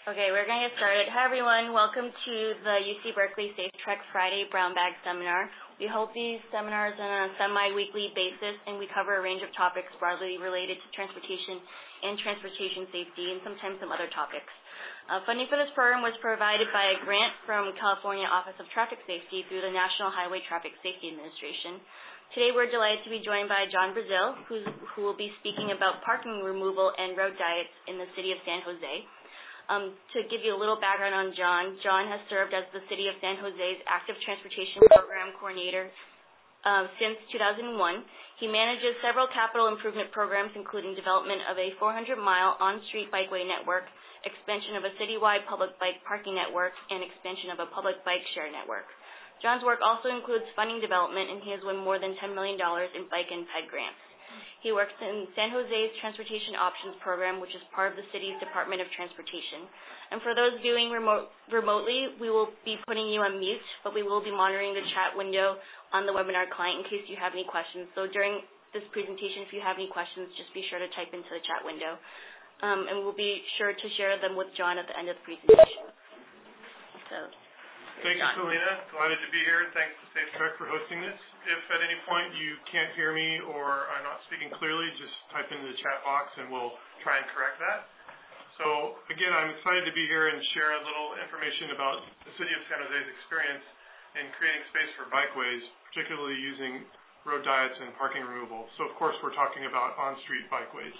Okay, we're going to get started. Hi, everyone. Welcome to the UC Berkeley Safe Trek Friday Brown Bag Seminar. We hold these seminars on a semi-weekly basis, and we cover a range of topics broadly related to transportation and transportation safety, and sometimes some other topics. Funding for this program was provided by a grant from California Office of Traffic Safety through the National Highway Traffic Safety Administration. Today, we're delighted to be joined by John Brazil, who will be speaking about parking removal and road diets in the city of San Jose. To give you a little background on John, John has served as the City of San Jose's Active Transportation Program Coordinator since 2001. He manages several capital improvement programs, including development of a 400-mile on-street bikeway network, expansion of a citywide public bike parking network, and expansion of a public bike share network. John's work also includes funding development, and he has won more than $10 million in bike and ped grants. He works in San Jose's Transportation Options Program, which is part of the city's Department of Transportation. And for those viewing remotely, we will be putting you on mute, but we will be monitoring the chat window on the webinar client in case you have any questions. So during this presentation, if you have any questions, just be sure to type into the chat window. And we'll be sure to share them with John at the end of the presentation. Thank you, Selena. Delighted to be here. Thanks to Safe Trek for hosting this. If at any point you can't hear me or I'm not speaking clearly, just type into the chat box and we'll try and correct that. So again, I'm excited to be here and share a little information about the City of San Jose's experience in creating space for bikeways, particularly using road diets and parking removal. So of course, we're talking about on-street bikeways.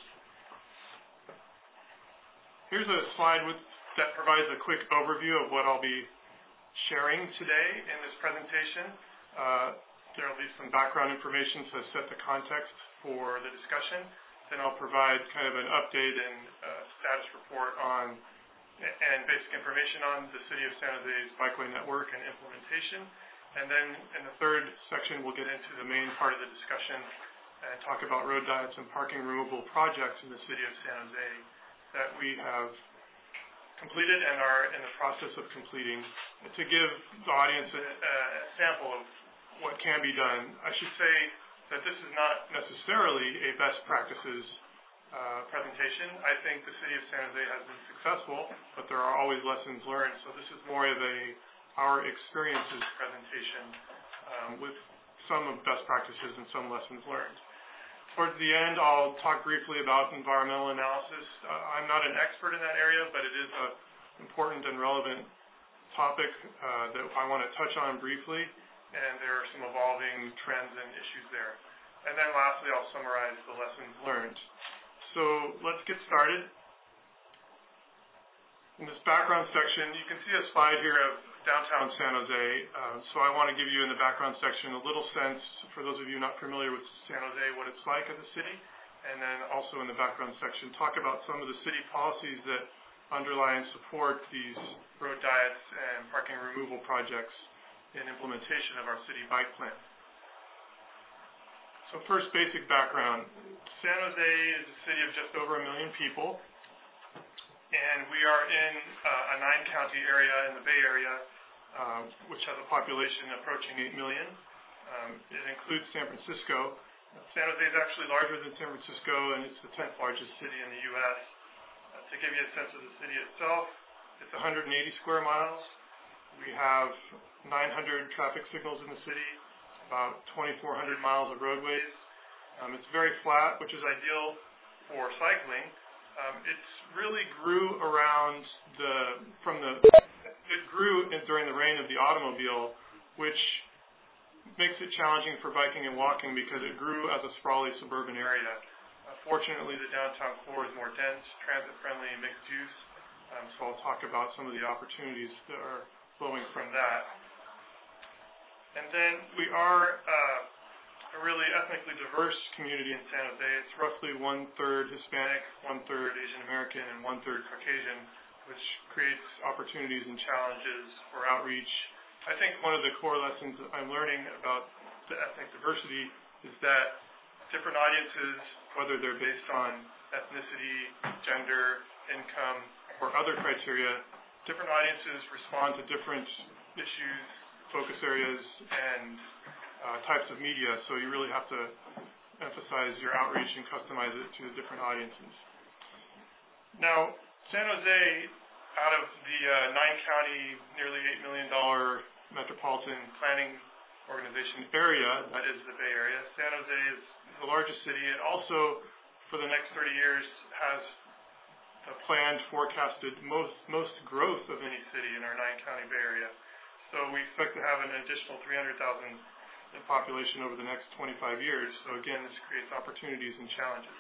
Here's a slide that provides a quick overview of what I'll be sharing today in this presentation. There will be some background information to set the context for the discussion. Then I'll provide kind of an update and status report on and basic information on the City of San Jose's bikeway network and implementation. And then in the third section, we'll get into the main part of the discussion and talk about road diets and parking removal projects in the City of San Jose that we have completed and are in the process of completing. To give the audience a sample of what can be done, I should say that this is not necessarily a best practices presentation. I think the City of San Jose has been successful, but there are always lessons learned. So this is more of our experiences presentation with some of best practices and some lessons learned. Towards the end, I'll talk briefly about environmental analysis. I'm not an expert in that area, but it is an important and relevant topic that I want to touch on briefly, and there are some evolving trends and issues there. And then lastly, I'll summarize the lessons learned. So let's get started. In this background section, you can see a slide here of downtown San Jose. So I want to give you in the background section a little sense, for those of you not familiar with San Jose, what it's like as a city. And then also in the background section, talk about some of the city policies that underlie and support these road diets and parking removal projects in implementation of our city bike plan. So first, basic background. San Jose is a city of just over 1 million people, and we are in a 9-county area in the Bay Area, which has a population approaching 8 million. It includes San Francisco. San Jose is actually larger than San Francisco, and it's the 10th largest city in the U.S. To give you a sense of the city itself, it's 180 square miles. We have 900 traffic signals in the city, about 2,400 miles of roadways. It's very flat, which is ideal for cycling. It's really grew around it grew during the reign of the automobile, which makes it challenging for biking and walking because it grew as a sprawly suburban area. Fortunately, the downtown core is more dense, transit-friendly, and mixed use. So I'll talk about some of the opportunities that are flowing from that. And then we are a really ethnically diverse community in San Jose. It's roughly 1/3 Hispanic, 1/3 Asian American, and 1/3 Caucasian, which creates opportunities and challenges for outreach. I think one of the core lessons that I'm learning about the ethnic diversity is that different audiences, whether they're based on ethnicity, gender, income, or other criteria, different audiences respond to different issues, focus areas, and types of media. So you really have to emphasize your outreach and customize it to the different audiences. Now, San Jose out of the 9-county, nearly $8 million metropolitan planning organization area, that is the Bay Area, San Jose is the largest city. It also, for the next 30 years, has the planned forecasted most growth of any city in our 9-county Bay Area. So we expect to have an additional 300,000 in population over the next 25 years. So again, this creates opportunities and challenges.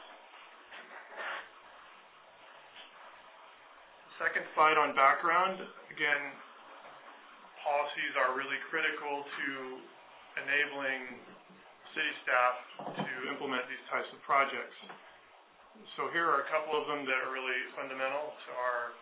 Second slide on background. Again, policies are really critical to enabling city staff to implement these types of projects. So here are a couple of them that are really fundamental to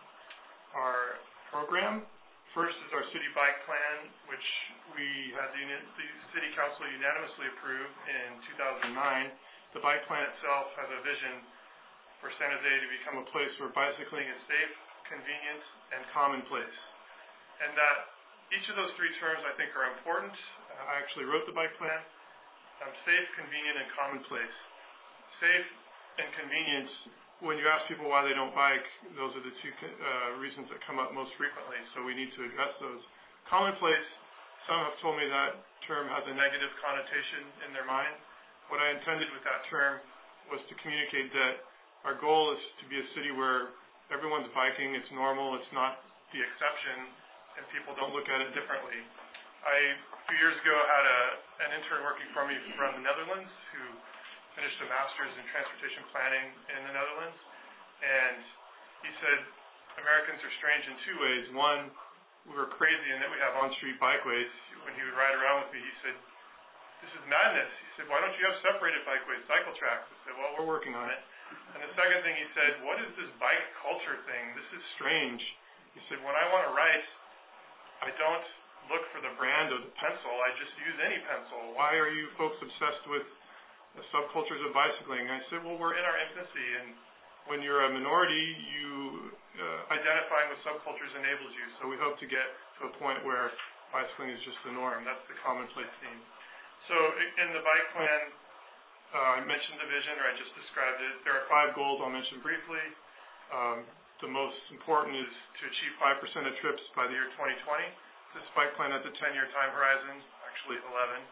our program. First is our city bike plan, which we had the city council unanimously approve in 2009. The bike plan itself has a vision for San Jose to become a place where bicycling is safe, convenient, and commonplace. And that each of those three terms I think are important. I actually wrote the bike plan. Safe, convenient, and commonplace. Safe and convenient, when you ask people why they don't bike, those are the two reasons that come up most frequently, so we need to address those. Commonplace, some have told me that term has a negative connotation in their mind. What I intended with that term was to communicate that our goal is to be a city where everyone's biking, it's normal, it's not the exception, and people don't look at it differently. A few years ago, had an intern working for me from the Netherlands who finished a master's in transportation planning in the Netherlands, and he said Americans are strange in two ways. One, we were crazy in that we have on-street bikeways. When he would ride around with me, he said, "This is madness." He said, "Why don't you have separated bikeways, cycle tracks?" I said, "Well, we're working on it." And the second thing he said, "What is this bike culture thing? This is strange." He said, "When I want to write, I don't look for the brand of the pencil. I just use any pencil. Why are you folks obsessed with the subcultures of bicycling?" And I said, "Well, we're in our infancy, and when you're a minority, identifying with subcultures enables you. So we hope to get to a point where bicycling is just the norm." That's the commonplace theme. So in the bike plan, I mentioned the vision, or I just described it. There are 5 goals I'll mention briefly. The most important is to achieve 5% of trips by the year 2020. This bike plan has a 10-year time horizon, actually 11.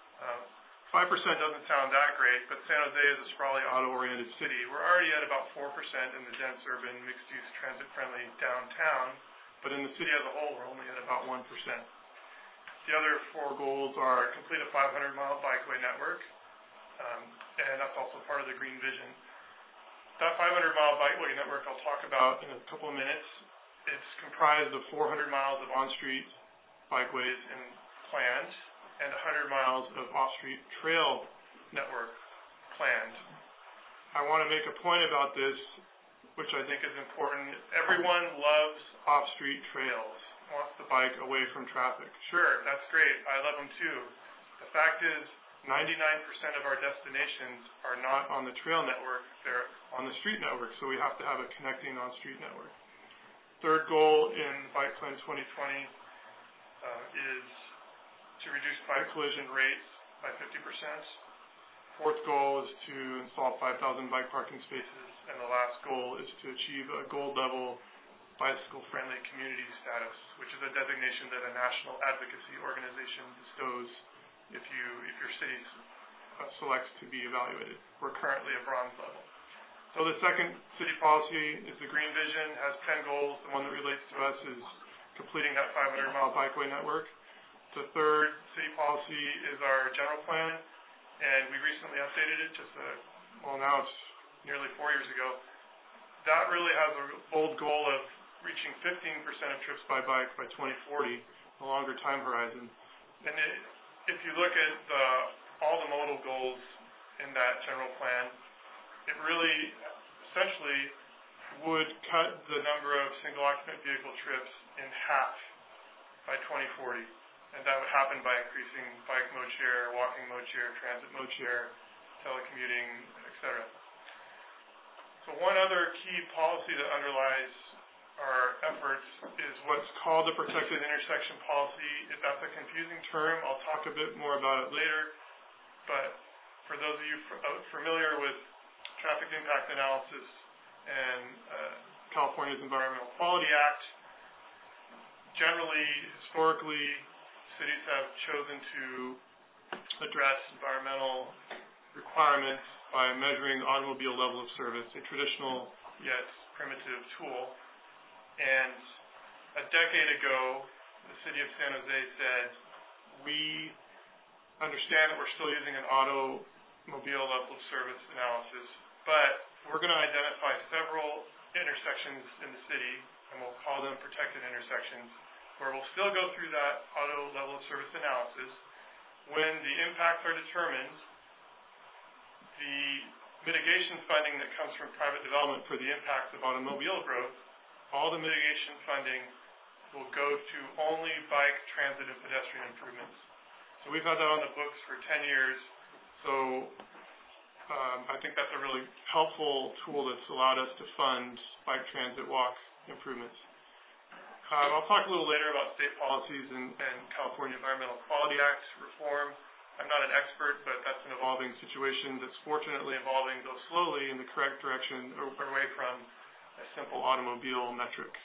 5% doesn't sound that great, but San Jose is a sprawly auto-oriented city. We're already at about 4% in the dense urban, mixed-use, transit-friendly downtown, but in the city as a whole, we're only at about 1%. The other 4 goals are complete a 500-mile bikeway network, and that's also part of the Green Vision. That 500-mile bikeway network I'll talk about in a couple of minutes. It's comprised of 400 miles of on-street bikeways and planned, and 100 miles of off-street trail network planned. I want to make a point about this, which I think is important. Everyone loves off-street trails, wants to bike away from traffic. Sure, that's great. I love them too. The fact is, 99% of our destinations are not on the trail network, they're on the street network, so we have to have a connecting on-street network. Third goal in Bike Plan 2020 is to reduce bike collision rates by 50%. Fourth goal is to install 5,000 bike parking spaces, and the last goal is to achieve a gold level bicycle-friendly community status, which is a designation that a national advocacy organization bestows if your city selects to be evaluated. We're currently at bronze level. So the second city policy is the Green Vision, has 10 goals. The one that relates to us is completing that 500-mile bikeway network. The third city policy is our general plan, and we recently updated it now it's nearly 4 years ago. That really has a bold goal of reaching 15% of trips by bike by 2040, a longer time horizon. And if you look at all the modal goals in that general plan, it really essentially would cut the number of single-occupant vehicle trips in half by 2040. And that would happen by increasing bike mode share, walking mode share, transit mode share, telecommuting, etc. So one other key policy that underlies our efforts is what's called the Protected Intersection Policy. That's a confusing term. I'll talk a bit more about it later. But for those of you familiar with traffic impact analysis and California's Environmental Quality Act, generally, historically, cities have chosen to address environmental requirements by measuring automobile level of service, a traditional yet primitive tool. And a decade ago, the city of San Jose said, we understand that we're still using an automobile level of service analysis, but we're going to identify several intersections in the city, and we'll call them protected intersections, where we'll still go through that auto level of service analysis. When the impacts are determined, the mitigation funding that comes from private development for the impacts of automobile growth, all the mitigation funding will go to only bike, transit, and pedestrian improvements. So we've had that on the books for 10 years. So I think that's a really helpful tool that's allowed us to fund bike, transit, walk improvements. I'll talk a little later about state policies and California Environmental Quality Act reform. I'm not an expert, but that's an evolving situation that's fortunately evolving, though slowly, in the correct direction away from a simple automobile metric.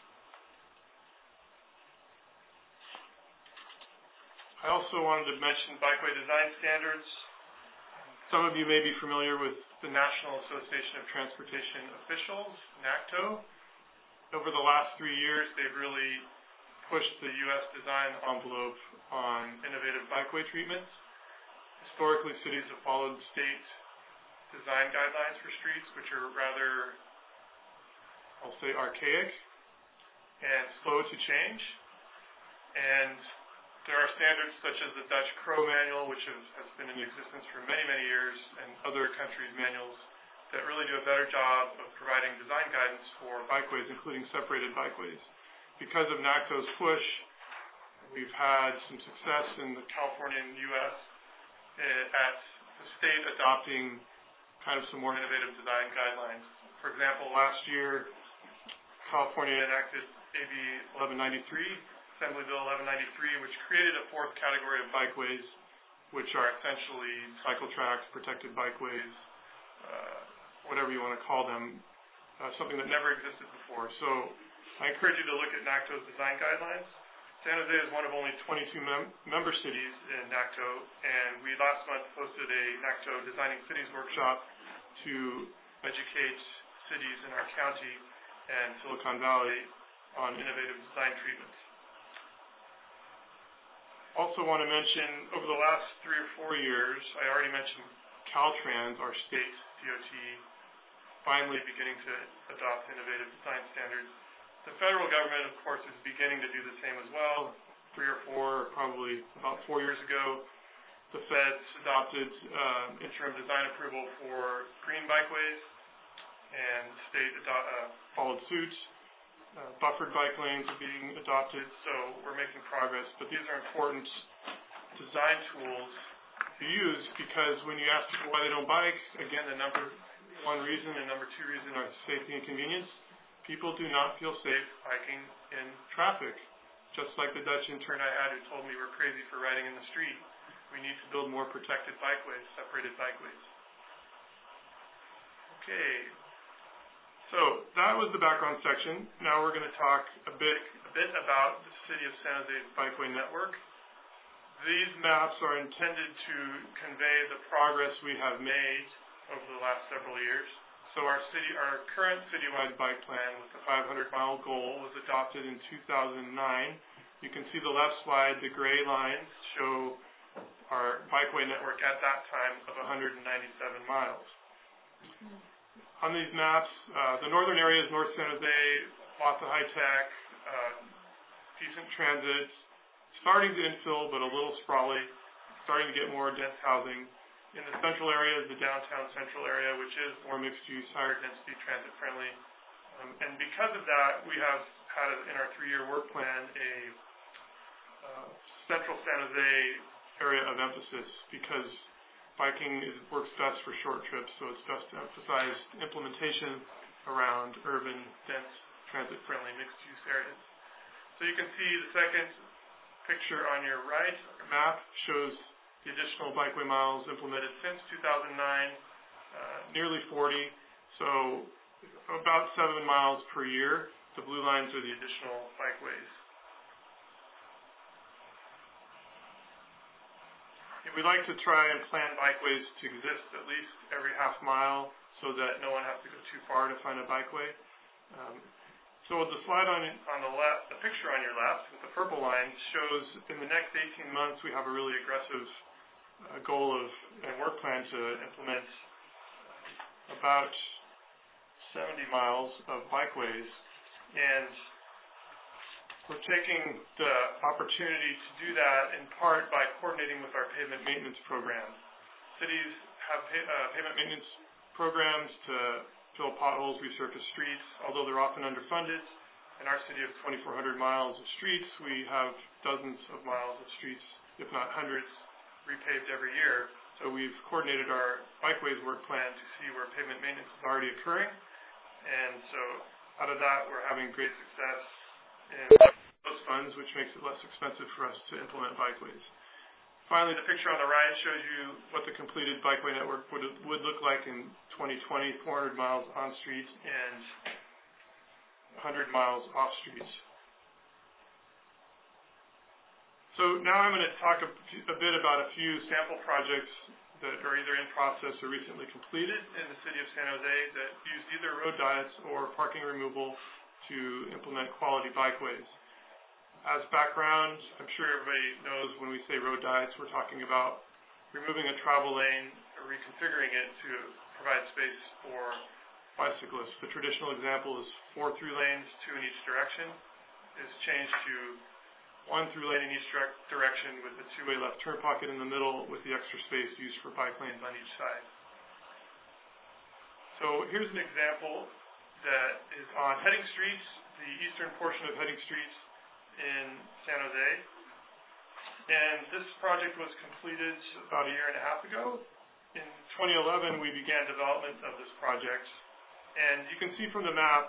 I also wanted to mention bikeway design standards. Some of you may be familiar with the National Association of Transportation Officials, NACTO. Over the last 3 years, they've really pushed the U.S. design envelope on innovative bikeway treatments. Historically, cities have followed state design guidelines for streets, which are rather, I'll say, archaic and slow to change. And there are standards such as the Dutch Crow Manual, which has been in existence for many, many years, and other countries' manuals that really do a better job of providing design guidance for bikeways, including separated bikeways. Because of NACTO's push, we've had some success in the California and U.S. at the state adopting kind of some more innovative design guidelines. For example, last year, California enacted AB 1193, Assembly Bill 1193, which created a fourth category of bikeways, which are essentially cycle tracks, protected bikeways, whatever you want to call them, something that never existed before. So I encourage you to look at NACTO's design guidelines. San Jose is one of only 22 member cities in NACTO, and we last month hosted a NACTO Designing Cities workshop to educate cities in our county and Silicon Valley on innovative design treatments. Also want to mention, over the last 3 or 4 years, I already mentioned Caltrans, our state DOT, finally beginning to adopt innovative design standards. The federal government, of course, is beginning to do the same as well. 3 or 4, probably about 4 years ago, the feds adopted interim design approval for green bikeways, and the state followed suit. Buffered bike lanes are being adopted, so we're making progress. But these are important design tools to use, because when you ask people why they don't bike, again, the number one reason and number 2 reason are safety and convenience. People do not feel safe biking in traffic. Just like the Dutch intern I had who told me we're crazy for riding in the street. We need to build more protected bikeways, separated bikeways. Okay. So that was the background section. Now we're going to talk a bit about the City of San Jose's bikeway network. These maps are intended to convey the progress we have made over the last several years. So our current citywide bike plan with the 500-mile goal was adopted in 2009. You can see the left slide, the gray lines show our bikeway network at that time of 197 miles. On these maps, the northern area is North San Jose, lots of high-tech, decent transit, starting to infill, but a little sprawly, starting to get more dense housing. In the central area is the downtown central area, which is more mixed-use, higher density, transit-friendly. And because of that, we have had in our 3-year work plan a central San Jose area of emphasis, because biking works best for short trips, so it's best to emphasize implementation around urban, dense, transit-friendly, mixed-use areas. So you can see the second picture on your right map shows the additional bikeway miles implemented since 2009, nearly 40, so about 7 miles per year. The blue lines are the additional bikeways. we like to try and plan bikeways to exist at least every half mile so that no one has to go too far to find a bikeway. So the slide on the left, the picture on your left with the purple line shows in the next 18 months we have a really aggressive goal and work plan to implement about 70 miles of bikeways, and we're taking the opportunity to do that in part by coordinating with our pavement maintenance program. Cities have pavement maintenance programs to fill potholes, resurface streets, although they're often underfunded. In our city of 2,400 miles of streets, we have dozens of miles of streets, if not hundreds, repaved every year. So we've coordinated our bikeways work plan to see where pavement maintenance is already occurring. And so out of that, we're having great success in those funds, which makes it less expensive for us to implement bikeways. Finally, the picture on the right shows you what the completed bikeway network would look like in 2020, 400 miles on streets and 100 miles off streets. So now I'm going to talk a bit about a few sample projects that are either in process or recently completed in the city of San Jose that use either road diets or parking removal to implement quality bikeways. As background, I'm sure everybody knows when we say road diets, we're talking about removing a travel lane or reconfiguring it to provide space for bicyclists. The traditional example is 4 through lanes, 2 in each direction, is changed to 1 through lane in each direction with the 2-way left turn pocket in the middle with the extra space used for bike lanes on each side. So here's an example that is on Heading Streets, the eastern portion of Heading Streets in San Jose. And this project was completed about a year and a half ago. In 2011, we began development of this project. And you can see from the map,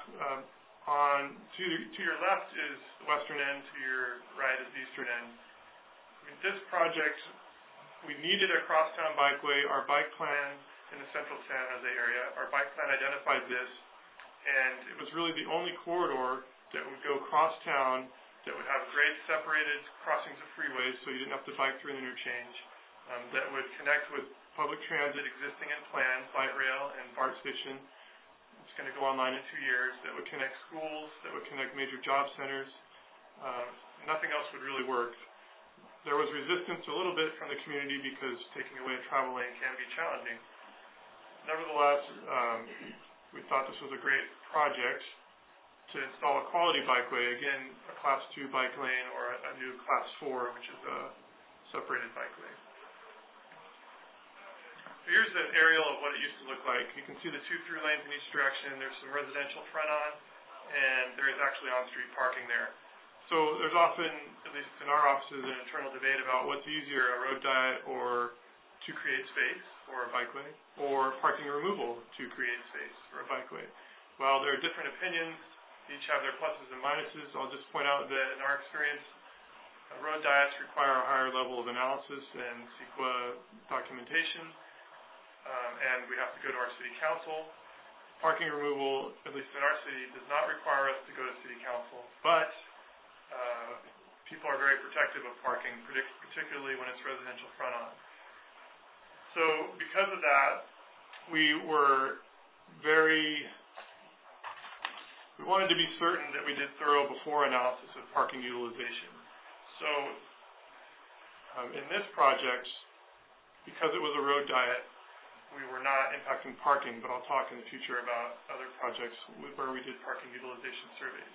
to your left is the western end, to your right is the eastern end. This project, we needed a crosstown bikeway. Our bike plan in the central San Jose area, our bike plan identified this, and it was really the only corridor that would go crosstown that would have grade separated crossings of freeways so you didn't have to bike through an interchange, that would connect with public transit existing and planned, light rail and BART station. It's going to go online in 2 years. That would connect schools, that would connect major job centers. Nothing else would really work. There was resistance a little bit from the community because taking away a travel lane can be challenging. Nevertheless, we thought this was a great project to install a quality bikeway, again, a Class 2 bike lane or a new Class 4, which is a separated bikeway. Here's an aerial of what it used to look like. You can see the 2 through lanes in each direction. There's some residential front on, and there is actually on-street parking there. So there's often, at least in our offices, an internal debate about what's easier, a road diet or to create space for a bikeway, or parking removal to create space for a bikeway. Well, there are different opinions. Each have their pluses and minuses. I'll just point out that in our experience, road diets require a higher level of analysis and CEQA documentation, and we have to go to our city council. Parking removal, at least in our city, does not require us to go to city council, but people are very protective of parking, particularly when it's residential front on. So because of that, we wanted to be certain that we did thorough before analysis of parking utilization. So in this project, because it was a road diet, we were not impacting parking, but I'll talk in the future about other projects where we did parking utilization surveys.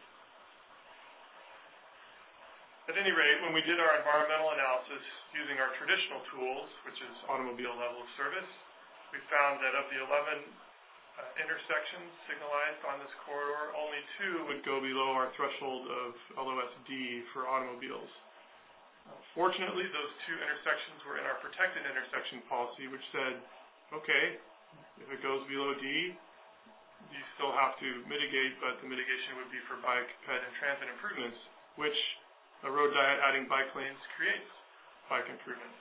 At any rate, when we did our environmental analysis using our traditional tools, which is automobile level of service, we found that of the 11 intersections signalized on this corridor, only 2 would go below our threshold of LOSD for automobiles. Fortunately, those 2 intersections were in our protected intersection policy, which said, okay, if it goes below D, you still have to mitigate, but the mitigation would be for bike, ped, and transit improvements, which a road diet adding bike lanes creates bike improvements.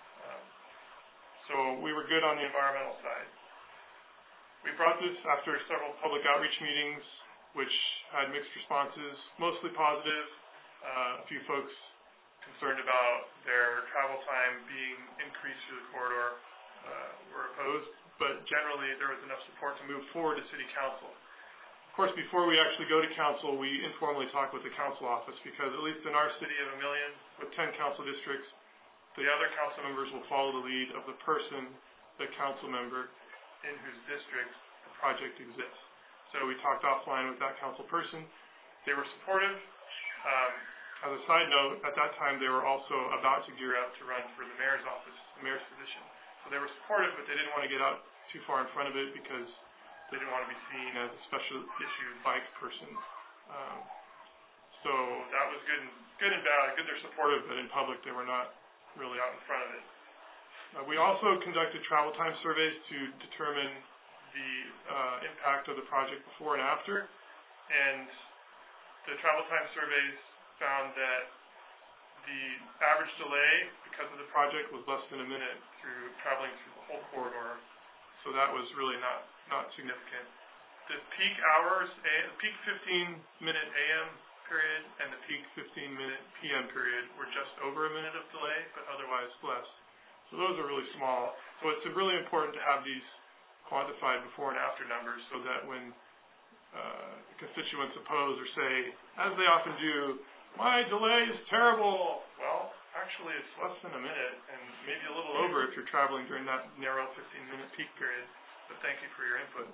So we were good on the environmental side. We brought this after several public outreach meetings, which had mixed responses, mostly positive. A few folks concerned about their travel time being increased through the corridor were opposed, but generally there was enough support to move forward to City Council. Of course, before we actually go to Council, we informally talk with the Council office, because at least in our city of 1 million, with 10 council districts, the other council members will follow the lead of the person, the council member, in whose district the project exists. So we talked offline with that council person. They were supportive. As a side note, at that time they were also about to gear up to run for the mayor's office, the mayor's position. So they were supportive, but they didn't want to get out too far in front of it because they didn't want to be seen as a special issue bike person. So that was good and bad. Good they're supportive, but in public they were not really out in front of it. We also conducted travel time surveys to determine the impact of the project before and after, and the travel time surveys found that the average delay because of the project was less than a minute through traveling through the whole corridor, so that was really not significant. The peak hours, the peak 15-minute AM period and the peak 15-minute PM period were just over a minute of delay, but otherwise less. So those are really small. So it's really important to have these quantified before and after numbers so that when constituents oppose or say, as they often do, my delay is terrible. Well, actually it's less than a minute and maybe a little over if you're traveling during that narrow 15-minute peak period. But thank you for your input.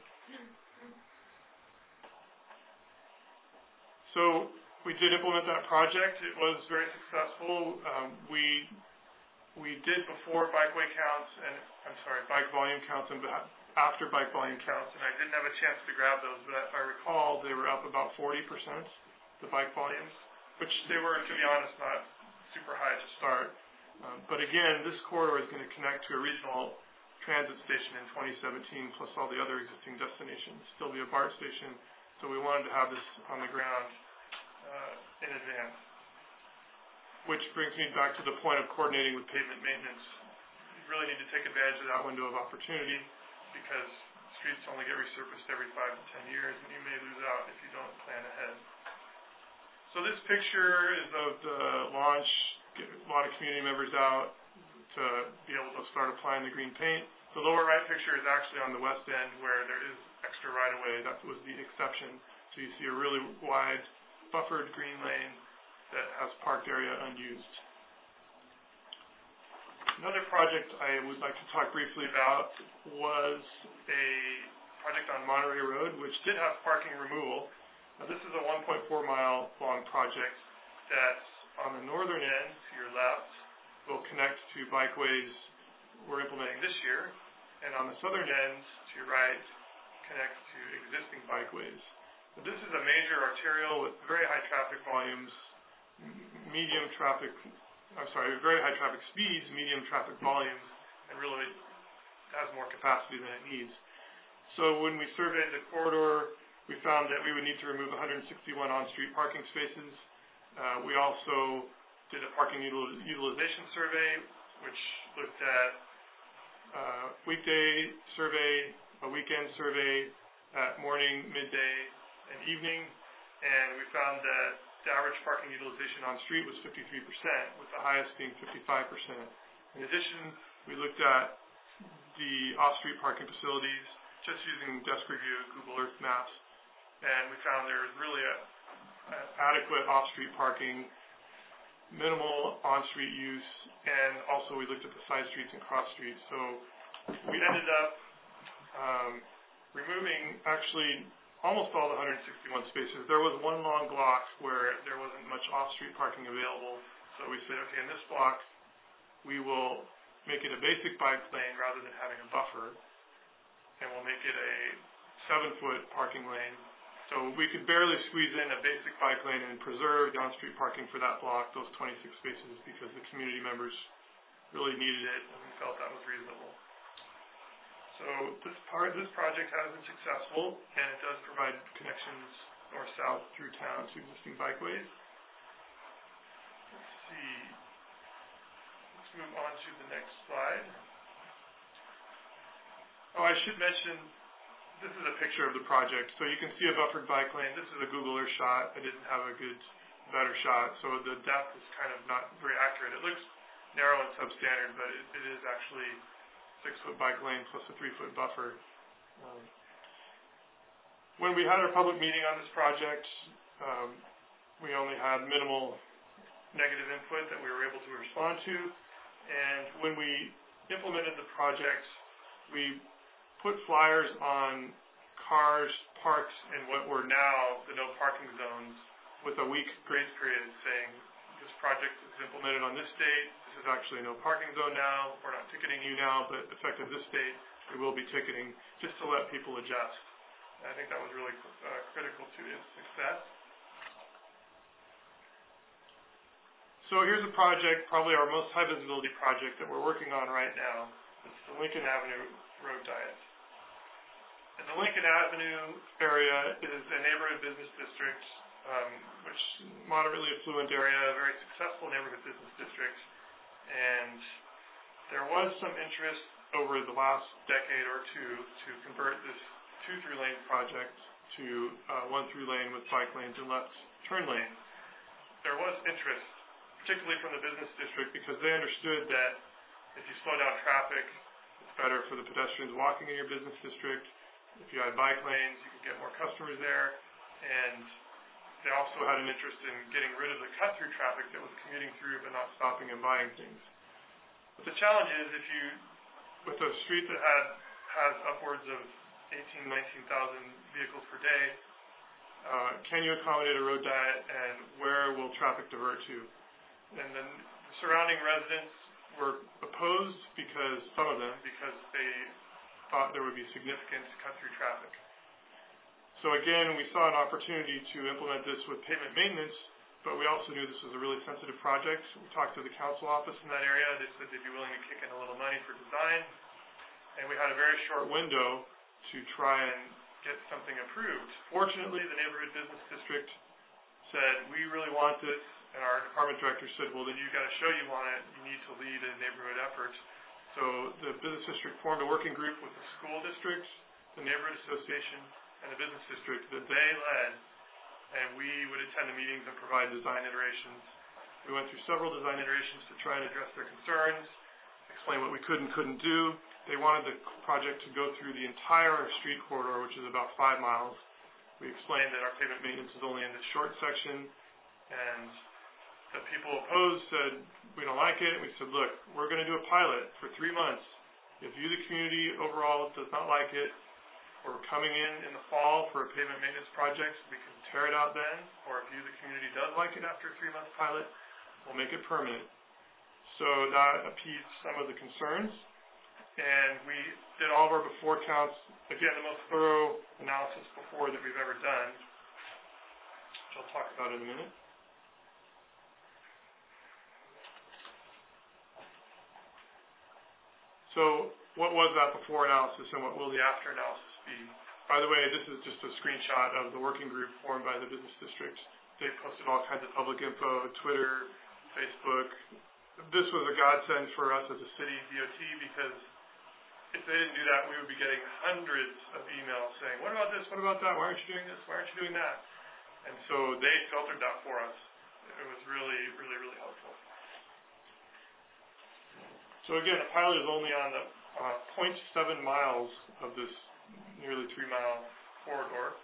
So we did implement that project. It was very successful. We did before bike volume counts and after bike volume counts, and I didn't have a chance to grab those, but if I recall, they were up about 40%, the bike volumes, which they were, to be honest, not super high to start. But again, this corridor is going to connect to a regional transit station in 2017, plus all the other existing destinations. Still be a BART station, so we wanted to have this on the ground in advance. Which brings me back to the point of coordinating with pavement maintenance. You really need to take advantage of that window of opportunity because streets only get resurfaced every 5 to 10 years, and you may lose out if you don't plan ahead. So this picture is of the launch, get a lot of community members out to be able to start applying the green paint. The lower right picture is actually on the west end where there is extra right-of-way. That was the exception. So you see a really wide buffered green lane that has parked area unused. Another project I would like to talk briefly about was a project on Monterey Road, which did have parking removal. Now, this is a 1.4-mile long project that's on the northern end, to your left, will connect to bikeways we're implementing this year, and on the southern end, to your right, connects to existing bikeways. But this is a major arterial with very high traffic volumes, very high traffic speeds, medium traffic volumes, and really has more capacity than it needs. So when we surveyed the corridor, we found that we would need to remove 161 on-street parking spaces. We also did a parking utilization survey, which looked at weekday survey, a weekend survey at morning, midday, and evening, and we found that the average parking utilization on street was 53%, with the highest being 55%. In addition, we looked at the off-street parking facilities just using desk review, Google Earth Maps, and we found there was really adequate off-street parking, minimal on-street use, and also we looked at the side streets and cross streets. So we ended up removing actually almost all the 161 spaces. There was one long block where there wasn't much off-street parking available, so we said, okay, in this block, we will make it a basic bike lane rather than having a buffer, and we'll make it a 7-foot parking lane. So we could barely squeeze in a basic bike lane and preserve the on-street parking for that block, those 26 spaces, because the community members really needed it, and we felt that was reasonable. So this project has been successful, and it does provide connections north-south through town to existing bikeways. Let's see. Let's move on to the next slide. Oh, I should mention, this is a picture of the project. So you can see a buffered bike lane. This is a Google Earth shot. I didn't have a good better shot. So the depth is kind of not very accurate. It looks narrow and substandard, but it is actually 6-foot bike lane plus a 3-foot buffer. When we had our public meeting on this project, we only had minimal negative input that we were able to respond to. And when we implemented the project, we put flyers on cars parked in what were now the no parking zones with a week grace period saying this project is implemented on this date. This is actually a no parking zone now. We're not ticketing you now, but effective this date, we will be ticketing, just to let people adjust. And I think that was really critical to its success. So here's a project, probably our most high visibility project that we're working on right now. It's the Lincoln Avenue Road Diet. And the Lincoln Avenue area is a neighborhood business district, which is a moderately affluent area, a very successful neighborhood business district. And there was some interest over the last decade or two to convert this 2 3-lane project to 1 3-lane with bike lanes and left turn lanes. There was interest, particularly from the business district, because they understood that if you slow down traffic, it's better for the pedestrians walking in your business district. If you had bike lanes, you could get more customers there. And they also had an interest in getting rid of the cut-through traffic that was commuting through but not stopping and buying things. But the challenge is, with a street that has upwards of 18,000, 19,000 vehicles per day, can you accommodate a road diet, and where will traffic divert to? And then the surrounding residents were opposed, some of them, because they thought there would be significant cut-through traffic. So again, we saw an opportunity to implement this with pavement maintenance, but we also knew this was a really sensitive project. We talked to the council office in that area. They said they'd be willing to kick in a little money for design. And we had a very short window to try and get something approved. Fortunately, the neighborhood business district said, we really want this. And our department director said, well, then you've got to show you want it. You need to lead a neighborhood effort. So the business district formed a working group with the school district, the neighborhood association, and the business district that they led. And we would attend the meetings and provide design iterations. We went through several design iterations to try and address their concerns, explain what we could and couldn't do. They wanted the project to go through the entire street corridor, which is about 5 miles. We explained that our pavement maintenance is only in this short section, and the people opposed said, we don't like it. We said, look, we're going to do a pilot for 3 months. If you, the community overall, does not like it, we're coming in the fall for a pavement maintenance project. We can tear it out then, or if you, the community, does like it after a 3-month pilot, we'll make it permanent. So that appeased some of the concerns. And we did all of our before counts, again, the most thorough analysis before that we've ever done, which I'll talk about in a minute. So what was that before analysis and what will the after analysis be? By the way, this is just a screenshot of the working group formed by the business district. They posted all kinds of public info, Twitter, Facebook. This was a godsend for us as a city DOT, because if they didn't do that, we would be getting hundreds of emails saying, what about this, what about that, why aren't you doing this, why aren't you doing that? And so they filtered that for us. It was really, really, really helpful. So again, the pilot is only on the 0.7 miles of this nearly 3-mile corridor.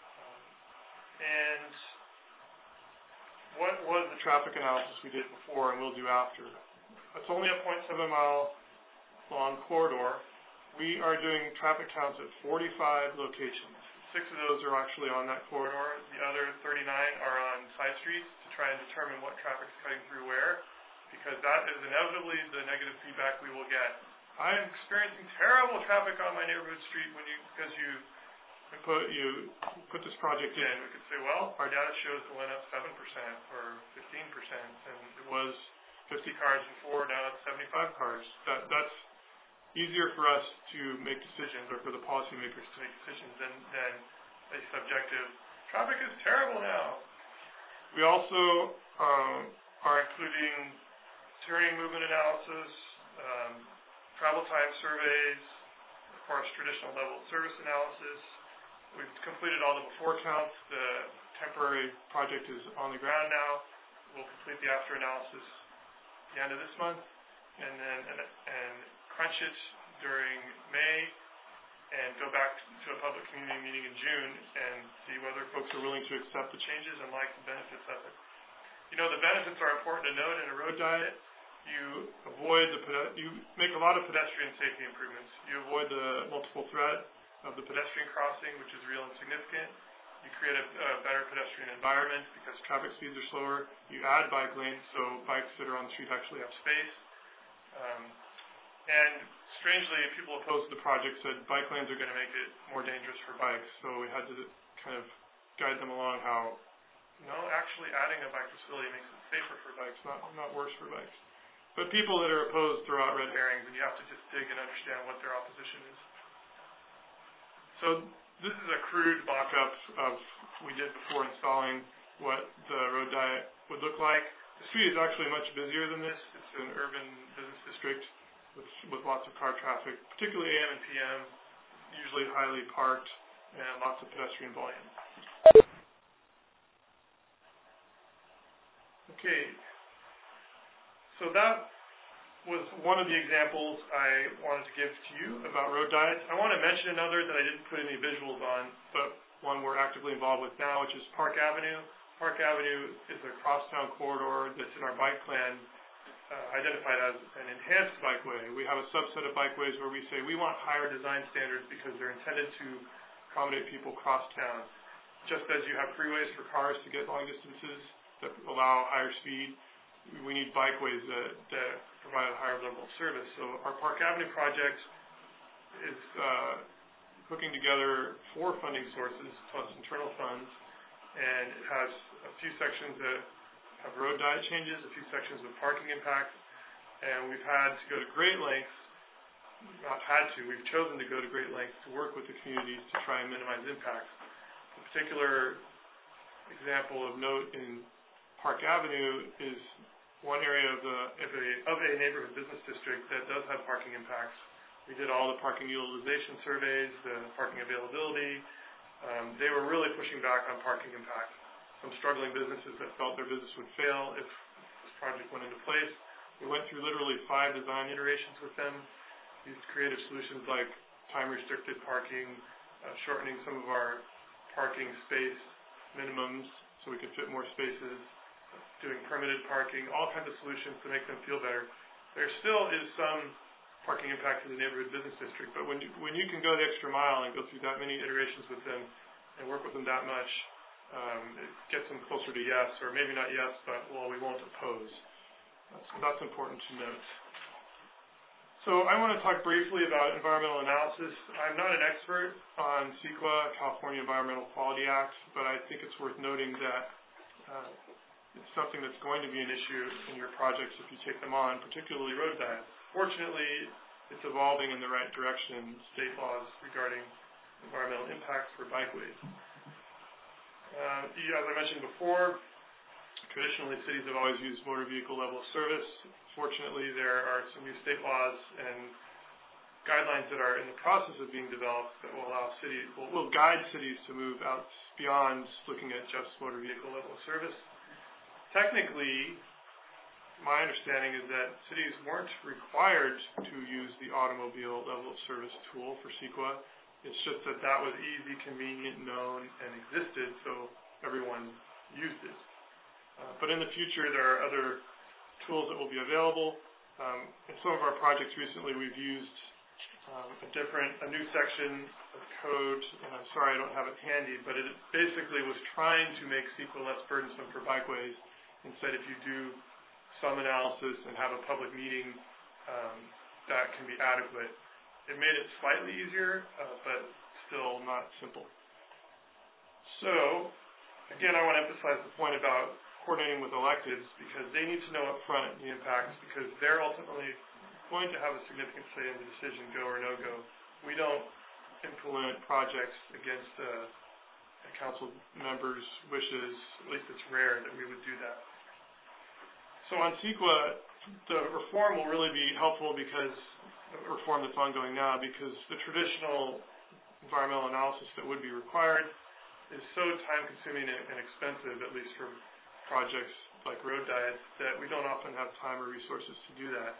And what was the traffic analysis we did before and we'll do after? It's only a 0.7-mile long corridor. We are doing traffic counts at 45 locations. 6 of those are actually on that corridor. The other 39 are on side streets to try and determine what traffic is cutting through where, because that is inevitably the negative feedback we will get. I am experiencing terrible traffic on my neighborhood street because you put this project in. We could say, well, our data shows it went up 7% or 15%, and it was 50 cars before, now it's 75 cars. That's easier for us to make decisions, or for the policymakers to make decisions, than a subjective, traffic is terrible now. We also are including turning movement analysis, travel time surveys, of course, traditional level of service analysis. We've completed all the before counts. The temporary project is on the ground now. We'll complete the after analysis at the end of this month, and crunch it during May, and go back to a public community meeting in June and see whether folks are willing to accept the changes and like the benefits of it. The benefits are important to note in a road diet. You make a lot of pedestrian safety improvements. You avoid the multiple threat of the pedestrian crossing, which is real and significant. You create a better pedestrian environment because traffic speeds are slower. You add bike lanes so bikes that are on the street actually have space. And strangely, people opposed to the project said bike lanes are going to make it more dangerous for bikes. So we had to kind of guide them along how, actually adding a bike facility makes it safer for bikes, not worse for bikes. But people that are opposed throw out red herrings, and you have to just dig and understand what their opposition is. So this is a crude mock-up of we did before installing what the road diet would look like. The street is actually much busier than this. It's an urban business district with lots of car traffic, particularly AM and PM, usually highly parked, and lots of pedestrian volume. Okay, so that was one of the examples I wanted to give to you about road diets. I want to mention another that I didn't put any visuals on, but one we're actively involved with now, which is Park Avenue. Park Avenue is a crosstown corridor that's in our bike plan, identified as an enhanced bikeway. We have a subset of bikeways where we say we want higher design standards because they're intended to accommodate people cross town. Just as you have freeways for cars to get long distances that allow higher speed, we need bikeways that provide a higher level of service. So our Park Avenue project is hooking together 4 funding sources plus internal funds, and it has a few sections that have road diet changes, a few sections with parking impact, and we've had to go to great lengths, we've chosen to go to great lengths to work with the communities to try and minimize impacts. A particular example of note in Park Avenue is one area of a neighborhood business district that does have parking impacts. We did all the parking utilization surveys, the parking availability. They were really pushing back on parking impact. Some struggling businesses that felt their business would fail if this project went into place. We went through literally 5 design iterations with them, used creative solutions like time-restricted parking, shortening some of our parking space minimums so we could fit more spaces, doing permitted parking, all kinds of solutions to make them feel better. There still is some parking impact to the neighborhood business district, but when you can go the extra mile and go through that many iterations with them and work with them that much, it gets them closer to yes, or maybe not yes, but, well, we won't oppose. That's important to note. So I want to talk briefly about environmental analysis. I'm not an expert on CEQA, California Environmental Quality Act, but I think it's worth noting that it's something that's going to be an issue in your projects if you take them on, particularly road diets. Fortunately, it's evolving in the right direction, state laws regarding environmental impacts for bikeways. As I mentioned before, traditionally cities have always used motor vehicle level of service. Fortunately, there are some new state laws and guidelines that are in the process of being developed that will guide cities to move out beyond looking at just motor vehicle level of service. Technically, my understanding is that cities weren't required to use the automobile level of service tool for CEQA. It's just that that was easy, convenient, known, and existed, so everyone used it. But in the future, there are other tools that will be available. In some of our projects recently, we've used a new section of code, and I'm sorry I don't have it handy, but it basically was trying to make CEQA less burdensome for bikeways, and said if you do some analysis and have a public meeting, that can be adequate. It made it slightly easier, but still not simple. So, again, I want to emphasize the point about coordinating with electeds because they need to know up front the impacts because they're ultimately going to have a significant say in the decision, go or no go. We don't implement projects against a council member's wishes. At least it's rare that we would do that. So on CEQA, the reform will really be helpful because reform that's ongoing now because the traditional environmental analysis that would be required is so time-consuming and expensive, at least for projects like road diets, that we don't often have time or resources to do that.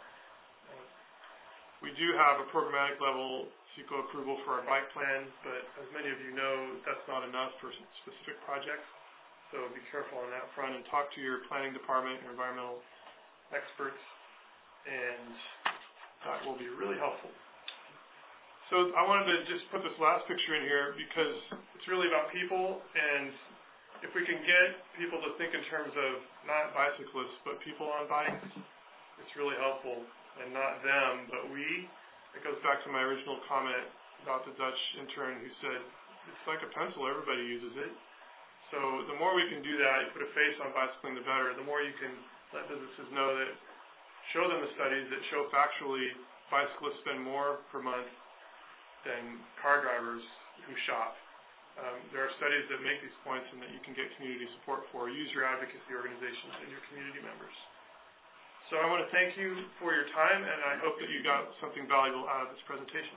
We do have a programmatic level CEQA approval for our bike plan, but as many of you know, that's not enough for specific projects. So be careful on that front and talk to your planning department, your environmental experts, and that will be really helpful. So I wanted to just put this last picture in here because it's really about people, and if we can get people to think in terms of not bicyclists, but people on bikes, it's really helpful, and not them, but we. It goes back to my original comment about the Dutch intern who said, it's like a pencil, everybody uses it. So the more we can do that, you put a face on bicycling, the better. The more you can let businesses know that, show them the studies that show factually bicyclists spend more per month than car drivers who shop. There are studies that make these points and that you can get community support for. Use your advocacy organizations and your community members. So I want to thank you for your time, and I hope that you got something valuable out of this presentation.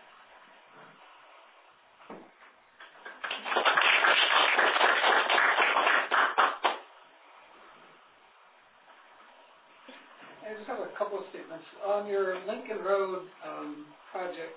I just have a couple of statements. On your Lincoln Road project,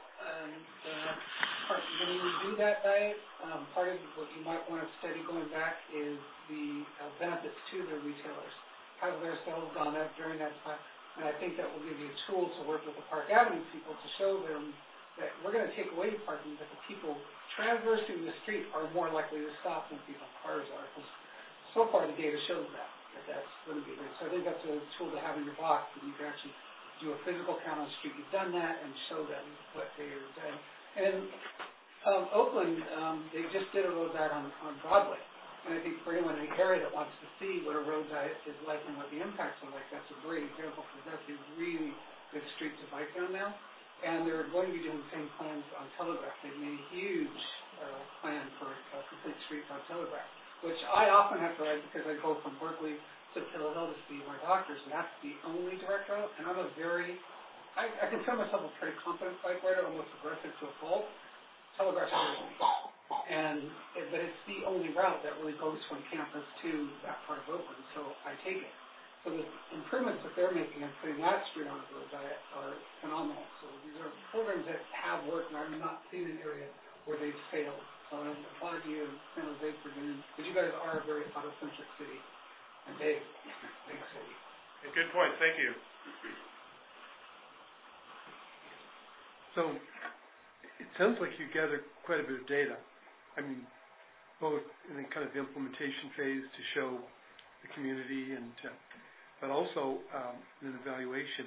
when you do that diet, part of what you might want to study going back is the benefits to the retailers. How their sales gone up during that time? And I think that will give you a tool to work with the Park Avenue people to show them that we're going to take away parking, but the people traversing the street are more likely to stop than people in cars are. Because so far the data shows that that's going to be great. So I think that's a tool to have in your box, and you can actually do a physical count on the street. You've done that and show them what they've done. And Oakland, they just did a road diet on Broadway. And I think for anyone in the area that wants to see what a road diet is like and what the impacts are like, that's a great example, because that's a really good street to bike down now. And they're going to be doing the same plans on Telegraph. They've made a huge plan for complete streets on Telegraph, which I often have to ride because I go from Berkeley to Pillow Hill to see my doctors, and that's the only direct route. And I consider myself a pretty competent bike rider, almost aggressive to a fault. Telegraph scares me. But it's the only route that really goes from campus to that part of Oakland, so I take it. So the improvements that they're making and putting that street on the road diet are phenomenal. So these are programs that have worked, and I've not seen an area where they've failed. So I applaud you and San Jose for doing, because you guys are a very auto-centric city, and big city. Good point. Thank you. So it sounds like you gathered quite a bit of data. I mean, both in the kind of implementation phase to show the community, but also in an evaluation.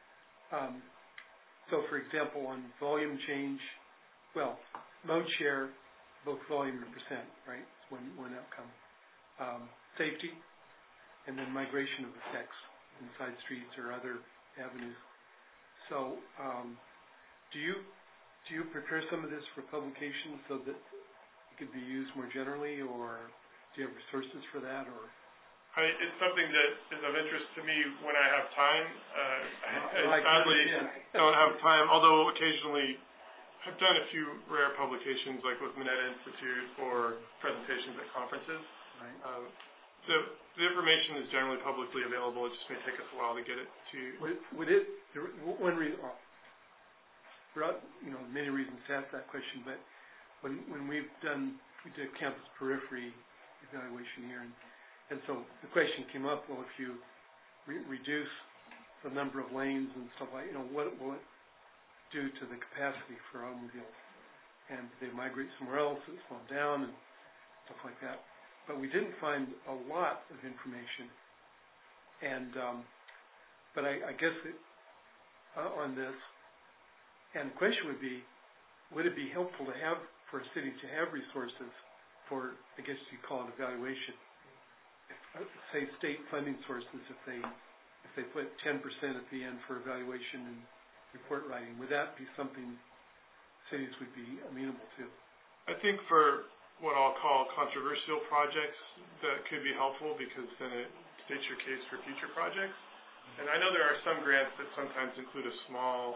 So, for example, on volume change, mode share, both volume and percent, right? It's one outcome. Safety, and then migration of effects in side streets or other avenues. So, do you prepare some of this for publication so that it could be used more generally, or do you have resources for that, or? It's something that is of interest to me when I have time. I sadly don't have time, although occasionally I've done a few rare publications, like with Mineta Institute or presentations at conferences. Right. The information is generally publicly available. It just may take us a while to get it to you. One reason, there are many reasons to ask that question, but when we did campus periphery evaluation here, and so the question came up, well, if you reduce the number of lanes and stuff like, what will it do to the capacity for automobiles? And they migrate somewhere else, it slow down and stuff like that. But we didn't find a lot of information. And but I guess on this, and the question would it be helpful to have, for a city to have resources for, I guess you call it evaluation, say state funding sources, if they put 10% at the end for evaluation and report writing, would that be something cities would be amenable to? I think for what I'll call controversial projects, that could be helpful because then it states your case for future projects. And I know there are some grants that sometimes include a small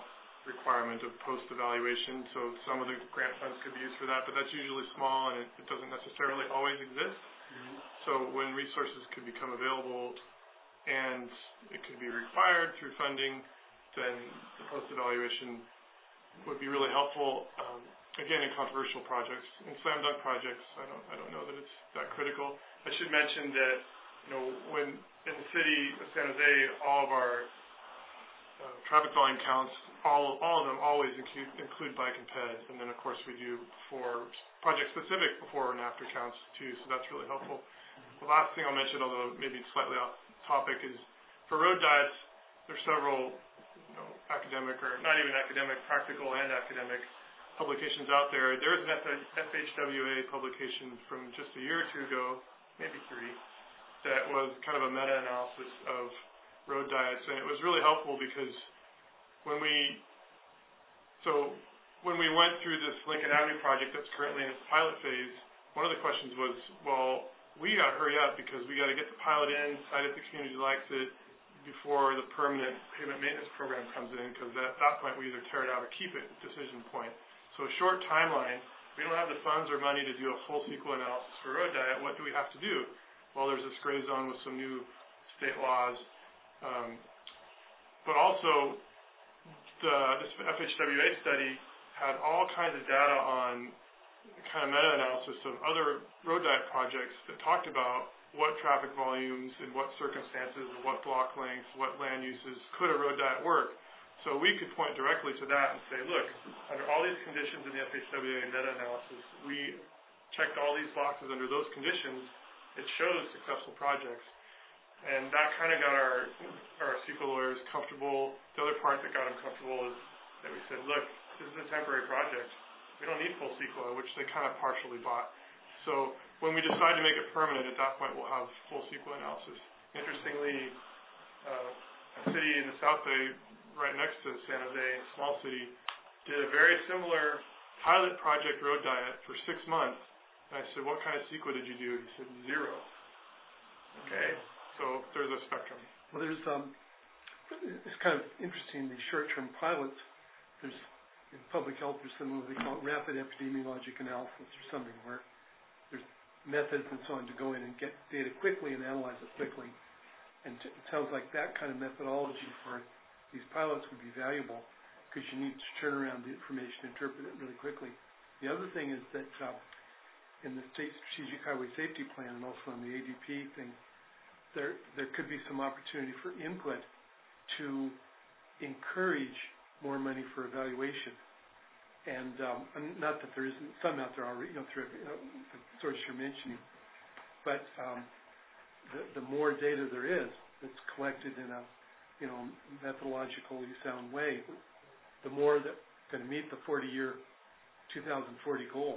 requirement of post-evaluation. So some of the grant funds could be used for that, but that's usually small and it doesn't necessarily always exist. So when resources could become available and it could be required through funding, then the post-evaluation would be really helpful. Again, in controversial projects, in slam dunk projects, I don't know that it's that critical. I should mention that, when in the city of San Jose, all of our traffic volume counts, all of them always include bike and ped, and then of course we do for project-specific before and after counts too. So that's really helpful. The last thing I'll mention, although maybe slightly off topic, is for road diets. There's several, academic or not even academic, practical and academic publications out there. There's an FHWA publication from just a year or two ago, maybe 3, that was kind of a meta-analysis of road diets, and it was really helpful because when we went through this Lincoln Avenue project that's currently in its pilot phase, one of the questions was, well, we got to hurry up because we got to get the pilot in, decide if the community likes it before the permanent pavement maintenance program comes in, because at that point we either tear it out or keep it, decision point. So a short timeline, we don't have the funds or money to do a full CEQA analysis for road diet. What do we have to do? Well, there's this gray zone with some new state laws. But also, this FHWA study had all kinds of data on kind of meta-analysis of other road diet projects that talked about what traffic volumes, in what circumstances, what block lengths, what land uses could a road diet work. So we could point directly to that and say, look, under all these conditions in the FHWA meta-analysis, we checked all these boxes under those conditions. It shows successful projects. And that kind of got our CEQA lawyers comfortable. The other part that got them comfortable is that we said, look, this is a temporary project. We don't need full CEQA, which they kind of partially bought. So when we decide to make it permanent, at that point we'll have full CEQA analysis. Interestingly, a city in the South Bay, right next to San Jose, a small city, did a very similar pilot project road diet for 6 months. And I said, what kind of CEQA did you do? He said, 0. Okay, so there's a spectrum. Well, it's kind of interesting, these short-term pilots. There's, in public health, there's something they call rapid epidemiologic analysis or something, where there's methods and so on to go in and get data quickly and analyze it quickly. And it sounds like that kind of methodology for these pilots would be valuable because you need to turn around the information, interpret it really quickly. The other thing is that in the State Strategic Highway Safety Plan and also on the ADP thing, there could be some opportunity for input to encourage more money for evaluation. And not that there isn't some out there already, through the source you're mentioning, but the more data there is that's collected in a methodologically sound way, the more that's going to meet the 40-year 2040 goal.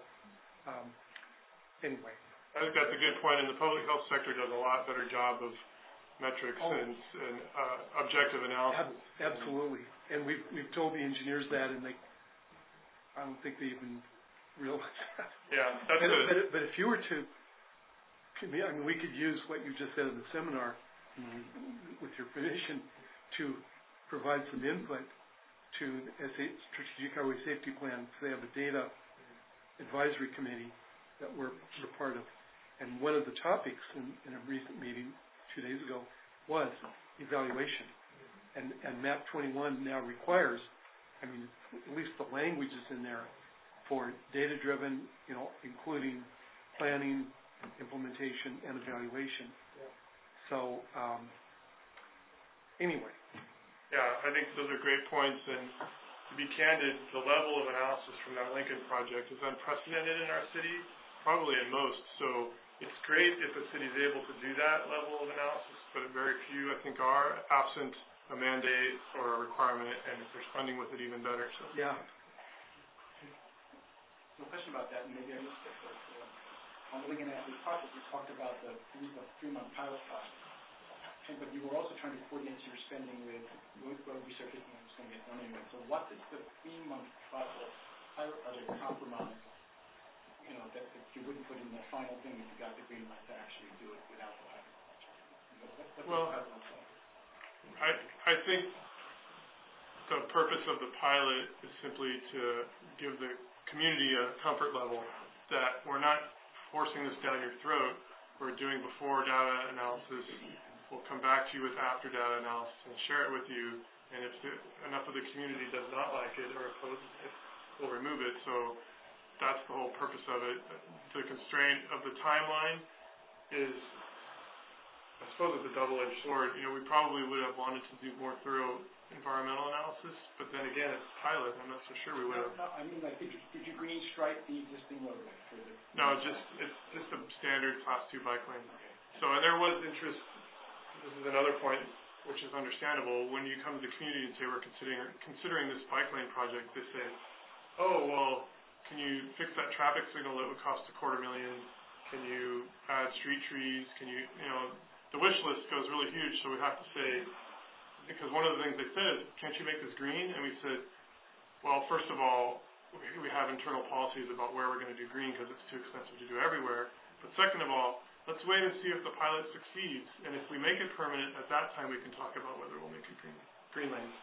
Anyway. I think that's a good point, and the public health sector does a lot better job of metrics and objective analysis. Absolutely. And we've told the engineers that, and I don't think they even realize that. Yeah, that's good. But if you were to, we could use what you just said in the seminar, with your permission, to provide some input to the Strategic Highway Safety Plan. So they have a data advisory committee that we're part of. And one of the topics in a recent meeting 2 days ago was evaluation. And MAP 21 now requires, at least the language is in there for data-driven, including planning, implementation, and evaluation. So, anyway. Yeah, I think those are great points. And to be candid, the level of analysis from that Lincoln project is unprecedented in our city, probably in most. So it's great if a city is able to do that level of analysis, but very few, I think, are, absent a mandate or a requirement, and if there's funding with it, even better. So. Yeah. So a question about that, and maybe I missed it, but on the Lincoln Avenue project, you talked about the 3-month pilot project. But you were also trying to coordinate your spending with road research and it's going to get done anyway. So what is the 3-month project? How are they compromised, that you wouldn't put in the final thing if you got the green light to actually do it without the pilot project? Well, I think the purpose of the pilot is simply to give the community a comfort level that we're not forcing this down your throat. We're doing before data analysis. We'll come back to you with after data analysis and share it with you. And if enough of the community does not like it or opposes it, we'll remove it. So that's the whole purpose of it. The constraint of the timeline is, I suppose, it's a double-edged sword. We probably would have wanted to do more thorough environmental analysis, but then again, it's pilot. I'm not so sure we would have. No, I mean, like, did you green stripe the existing roadway for the? No, it's just a standard Class 2 bike lane. So, and there was interest. This is another point which is understandable. When you come to the community and say we're considering this bike lane project, they say, "Oh, well, can you fix that traffic signal that would cost $250,000? Can you add street trees? Can you, the wish list goes really huge." So we have to say, because one of the things they said is, "Can't you make this green?" And we said, well, first of all, we have internal policies about where we're going to do green because it's too expensive to do everywhere. But second of all, let's wait and see if the pilot succeeds. And if we make it permanent, at that time we can talk about whether we'll make it green lane.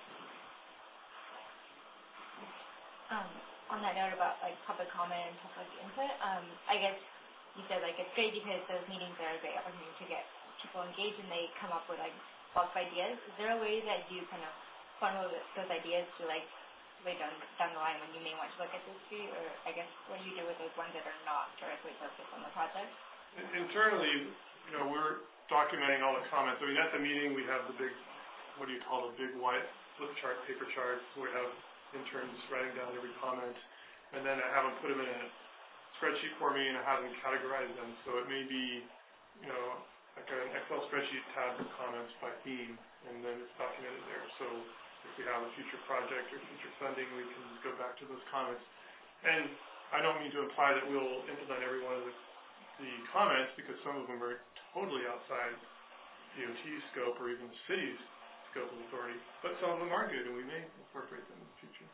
On that note about public comment and public input, I guess you said it's great because those meetings are a great opportunity to get people engaged and they come up with lots of ideas. Is there a way that you kind of funnel those ideas to later down the line when you may want to look at this street, or I guess what do you do with those ones that are not directly focused on the project? Internally, we're documenting all the comments. I mean, at the meeting we have the big, what do you call the big white flip chart, paper charts. We have interns writing down every comment, and then I have them put them in a spreadsheet for me, and I have them categorize them. So it may be, like an Excel spreadsheet tab of comments by theme, and then it's documented there. So if we have a future project or future funding, we can go back to those comments. And I don't mean to imply that we'll implement every one of the comments, because some of them are totally outside DOT scope or even the city's scope of authority. But some of them are good, and we may incorporate them in the future.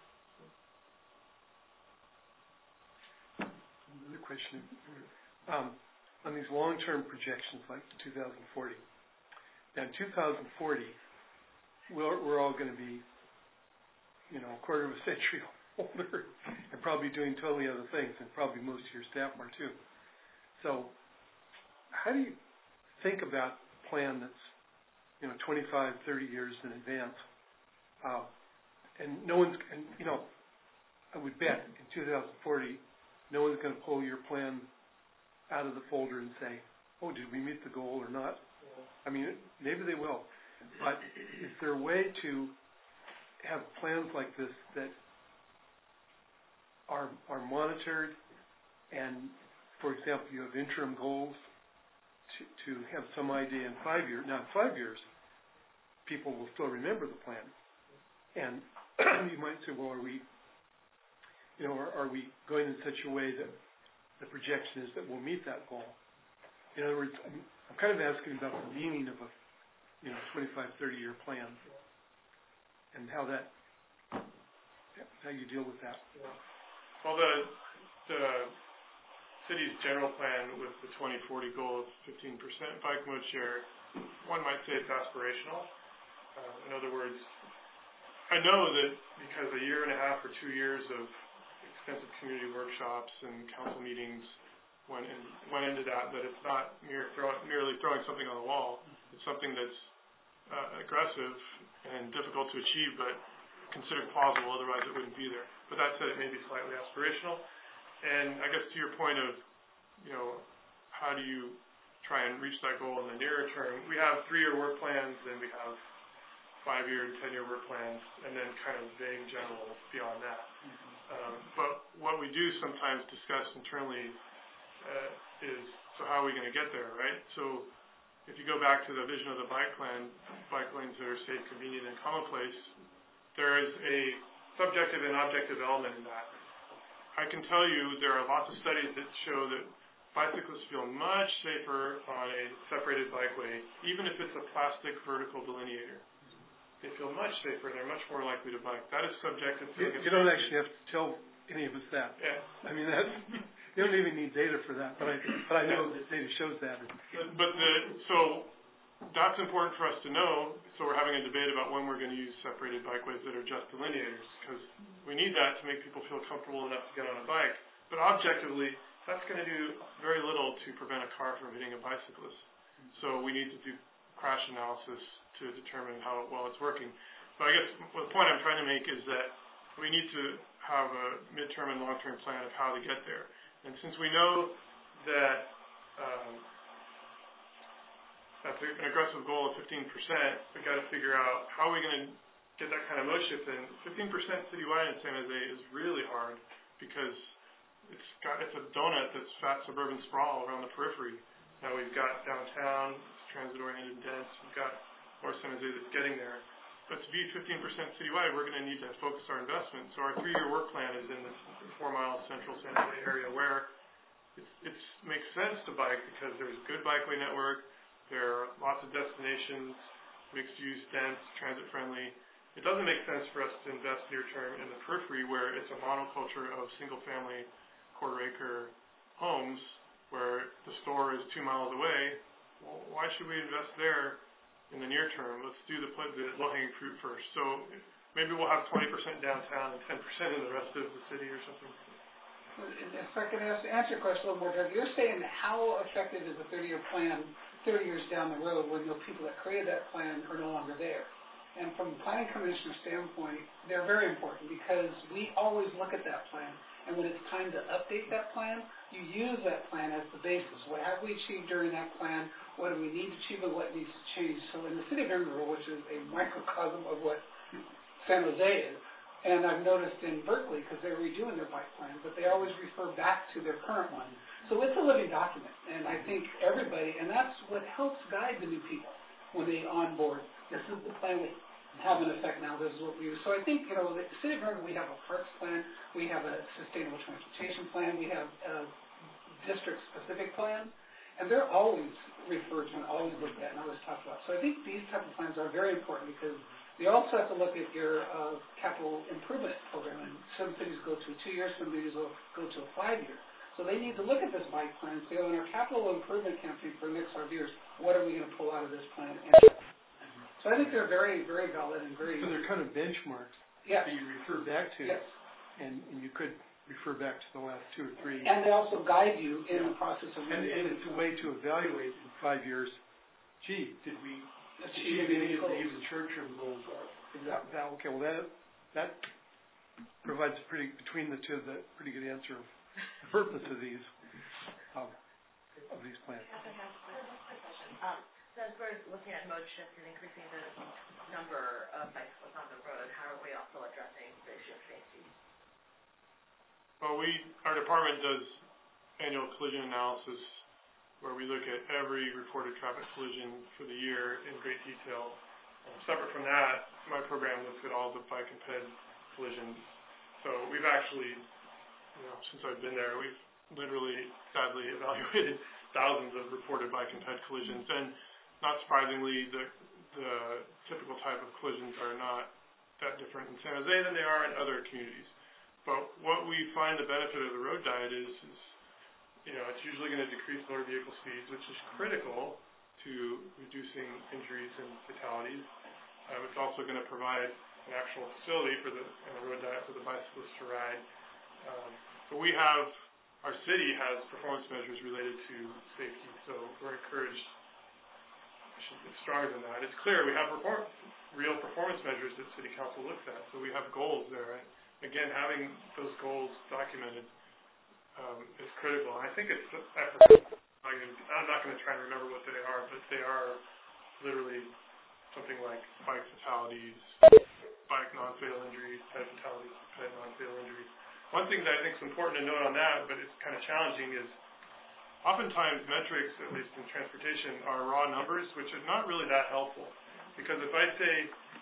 Another question. On these long-term projections like 2040. Now, in 2040, we're all going to be, a quarter of a century older and probably doing totally other things, and probably most of your staff are too. So how do you think about a plan that's, 25, 30 years in advance? And no one's, I would bet in 2040, no one's going to pull your plan out of the folder and say, "Oh, did we meet the goal or not?" I mean, maybe they will. But is there a way to have plans like this that are monitored, and, for example, you have interim goals to have some idea in 5 years. Now, in 5 years, people will still remember the plan. And you might say, well, are we going in such a way that the projection is that we'll meet that goal? In other words, I'm kind of asking about the meaning of a 25, 30-year plan, and how you deal with that. Well, the city's general plan with the 2040 goal of 15% bike mode share, one might say it's aspirational. In other words, I know that because a year and a half or 2 years of extensive community workshops and council meetings went into that it's not merely throwing something on the wall. It's something that's aggressive and difficult to achieve, but considered plausible, otherwise it wouldn't be there. But that said, it may be slightly aspirational. And I guess to your point of, how do you try and reach that goal in the nearer term, we have 3-year work plans, and we have 5-year and 10-year work plans, and then kind of vague general beyond that. But what we do sometimes discuss internally is, so how are we going to get there, right? So if you go back to the vision of the bike plan, bike lanes that are safe, convenient, and commonplace, there is a subjective and objective element in that. I can tell you there are lots of studies that show that bicyclists feel much safer on a separated bikeway, even if it's a plastic vertical delineator. They feel much safer, and they're much more likely to bike. That is subjective. You don't actually have to tell any of us that. Yeah. I mean, you don't even need data for that, but I know that data shows that. So that's important for us to know, so we're having a debate about when we're going to use separated bikeways that are just delineators, because we need that to make people feel comfortable enough to get on a bike. But objectively, that's going to do very little to prevent a car from hitting a bicyclist. So we need to do crash analysis to determine how well it's working. But I guess the point I'm trying to make is that we need to have a midterm and long-term plan of how to get there. And since we know that that's an aggressive goal of 15%, we've got to figure out how are we going to get that kind of mode shift in. 15% citywide in San Jose is really hard because it's a donut that's fat suburban sprawl around the periphery. Now we've got downtown, it's transit-oriented and dense. We've got North San Jose that's getting there. But to be 15% citywide, we're going to need to focus our investment. So our 3-year work plan is in this 4-mile central San Jose area where it makes sense to bike because there's good bikeway network, there are lots of destinations, mixed-use, dense, transit-friendly. It doesn't make sense for us to invest near-term in the periphery where it's a monoculture of single-family, quarter-acre homes where the store is 2 miles away. Well, why should we invest there in the near term? Let's do the low-hanging fruit first. So maybe we'll have 20% downtown and 10% in the rest of the city or something. If I could answer your question a little more, Doug, you're saying how effective is a 30-year plan 30 years down the road when the people that created that plan are no longer there? And from the planning commissioner standpoint, they're very important because we always look at that plan. And when it's time to update that plan, you use that plan as the basis. What have we achieved during that plan? What do we need to achieve and what needs to change? So in the city of Emeryville, which is a microcosm of what San Jose is, and I've noticed in Berkeley, because they're redoing their bike plan, but they always refer back to their current one. So it's a living document, and I think everybody, and that's what helps guide the new people when they onboard. This is the plan we have in effect now. This is what we use. So I think, the city of Emeryville, we have a parks plan, we have a sustainable transportation plan, we have a district-specific plan, and they're always referred to and always looked at and always talked about. So I think these type of plans are very important because you also have to look at your capital improvement program. And some cities go to 2 years, some cities will go to a 5-year. So they need to look at this bike plan and say, in our capital improvement campaign for the next 5 years, what are we going to pull out of this plan? So I think they're very, very valid and very... So they're kind of benchmarks that you refer back to. Yes. And you could refer back to the last 2 or 3. And they also guide you in the process of... And it's a way to evaluate in 5 years, gee, did we achieve any of the even short-term goals? Okay, well that provides between the two, the pretty good answer of the purpose of these plans. So as we're looking at mode shift and increasing the number of bicycles on the road, how are we also addressing the issue of safety? Well, our department does annual collision analysis where we look at every reported traffic collision for the year in great detail. Separate from that, my program looks at all the bike and ped collisions. So we've actually, since I've been there, we've literally, sadly, evaluated thousands of reported bike and ped collisions. And not surprisingly, the typical type of collisions are not that different in San Jose than they are in other communities. But what we find the benefit of the road diet is it's usually going to decrease motor vehicle speeds, which is critical to reducing injuries and fatalities. It's also going to provide an actual facility for the road diet for the bicyclists to ride. But our city has performance measures related to safety, so we're encouraged. It's stronger than that. It's clear we have real performance measures that City Council looks at, so we have goals there. Right? Again, having those goals documented is critical. And I think it's I'm not going to try and remember what they are, but they are literally something like bike fatalities, bike non-fatal injuries, ped fatalities, ped non-fatal injuries. One thing that I think is important to note on that, but it's kind of challenging, is oftentimes metrics, at least in transportation, are raw numbers, which is not really that helpful. Because if I say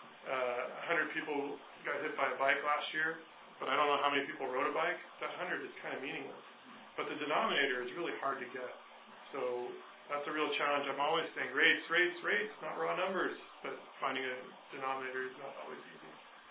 100 people got hit by a bike last year, but I don't know how many people rode a bike, that 100 is kind of meaningless. But the denominator is really hard to get. So that's a real challenge. I'm always saying rates, not raw numbers. But finding a denominator is not always easy.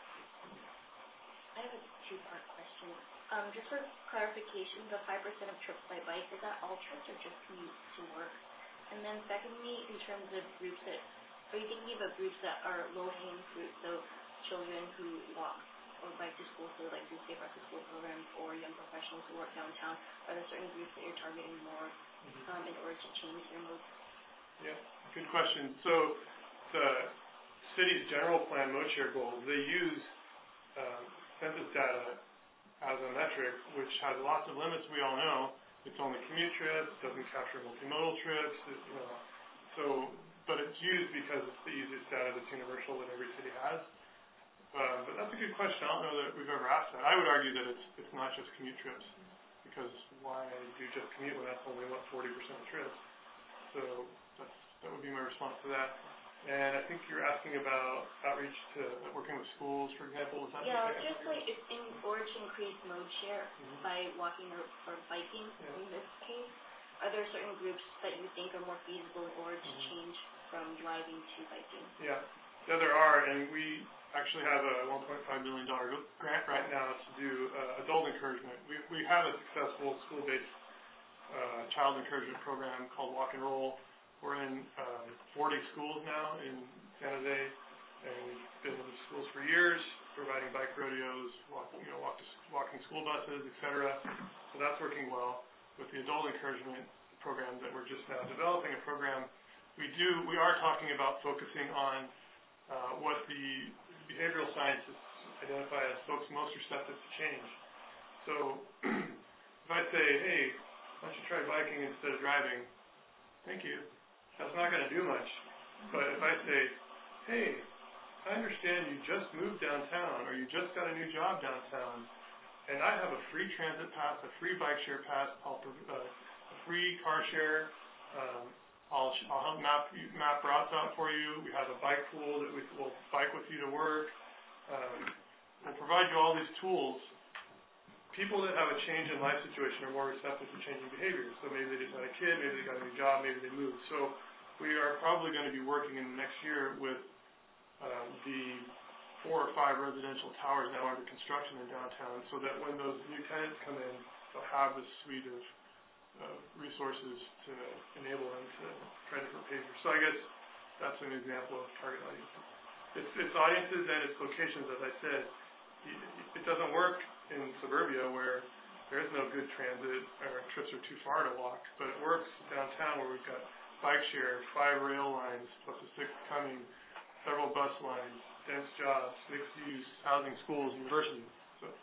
I have a 2-part question. Just for clarification, the 5% of trips by bike, is that all trips or just commutes to work? And then secondly, in terms of groups are you thinking about groups that are low-hanging fruit, so children who walk or bike to school, so like the Safe Routes to School programs, or young professionals who work downtown? Are there certain groups that you're targeting more in order to change their modes? Yeah, good question. So the city's general plan mode share goals, they use census data as a metric, which has lots of limits, we all know. It's only commute trips, doesn't capture multimodal trips, but it's used because it's the easiest data that's universal that every city has. But that's a good question. I don't know that we've ever asked that. I would argue that it's not just commute trips, because why do just commute when that's only, 40% of trips? So that would be my response to that. And I think you're asking about outreach to working with schools, for example. Is that just like in order to increase mode share by walking or biking in this case, are there certain groups that you think are more feasible in order to change from driving to biking? Yeah, there are, and we actually have a $1.5 million grant right now to do adult encouragement. We have a successful school-based child encouragement program called Walk and Roll. We're in 40 schools now in San Jose, and we've been in schools for years, providing bike rodeos, walking school buses, etc. So that's working well. With the adult encouragement program that we're just now developing a program, we are talking about focusing on what the behavioral scientists identify as folks most receptive to change. So if I say, hey, why don't you try biking instead of driving? Thank you. That's not going to do much. But if I say, hey, I understand you just moved downtown, or you just got a new job downtown, and I have a free transit pass, a free bike share pass, a free car share, I'll help map routes out for you. We have a bike pool that we will bike with you to work. We'll provide you all these tools. People that have a change in life situation are more receptive to changing behaviors. So maybe they just had a kid, maybe they got a new job, maybe they moved. So we are probably going to be working in the next year with the 4 or 5 residential towers now under construction in downtown, so that when those new tenants come in, they'll have this suite of resources to enable them to try different behaviors. So I guess that's an example of target audiences. It's audiences and its locations, as I said. It doesn't work in suburbia where there is no good transit or trips are too far to walk, but it works downtown where we've got bike share, 5 rail lines, plus a 6th coming, several bus lines, dense jobs, mixed use, housing, schools, universities. So.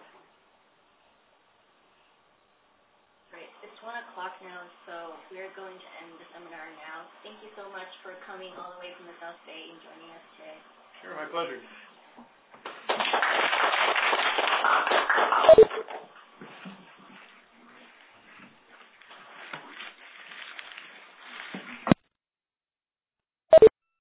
Great. It's 1 o'clock now, so we are going to end the seminar now. Thank you so much for coming all the way from the South Bay and joining us today. Sure, my pleasure.